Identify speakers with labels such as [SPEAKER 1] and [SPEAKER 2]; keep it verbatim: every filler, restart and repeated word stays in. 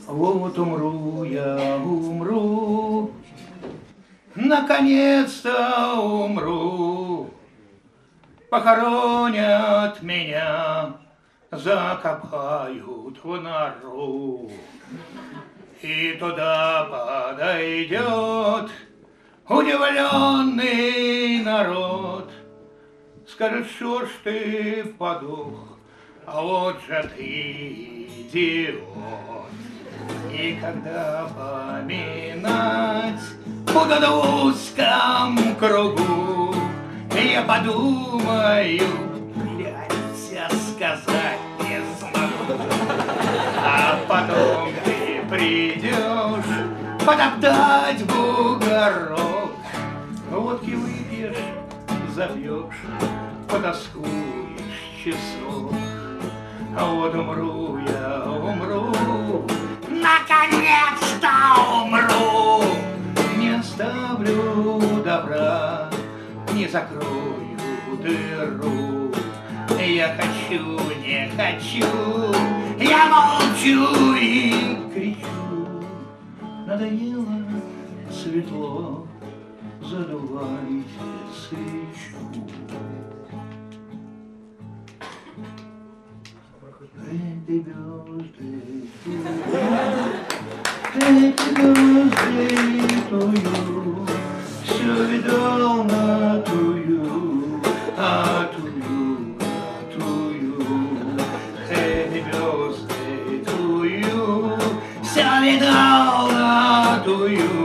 [SPEAKER 1] Вот умру я, умру, наконец-то умру. Похоронят меня, закопают в нору. И туда подойдет удивленный народ. Скажет, что ж ты подух, а вот же ты идиот. И когда поминать будут в узком кругу, я подумаю, блядь, сказать не смогу. А потом ты придешь потоптать бугорок, водки выпьешь, запьешь, потаскуешь часок. А вот умру я, умру, наконец-то умру. Не оставлю добра, не закрою дыру. Я хочу, не хочу, я молчу и кричу. Надоело светло, задувайте свечу. Happy birthday to you. Happy birthday to you. Все видно to you, а to you, а to you. Happy birthday to you. Все видно to you.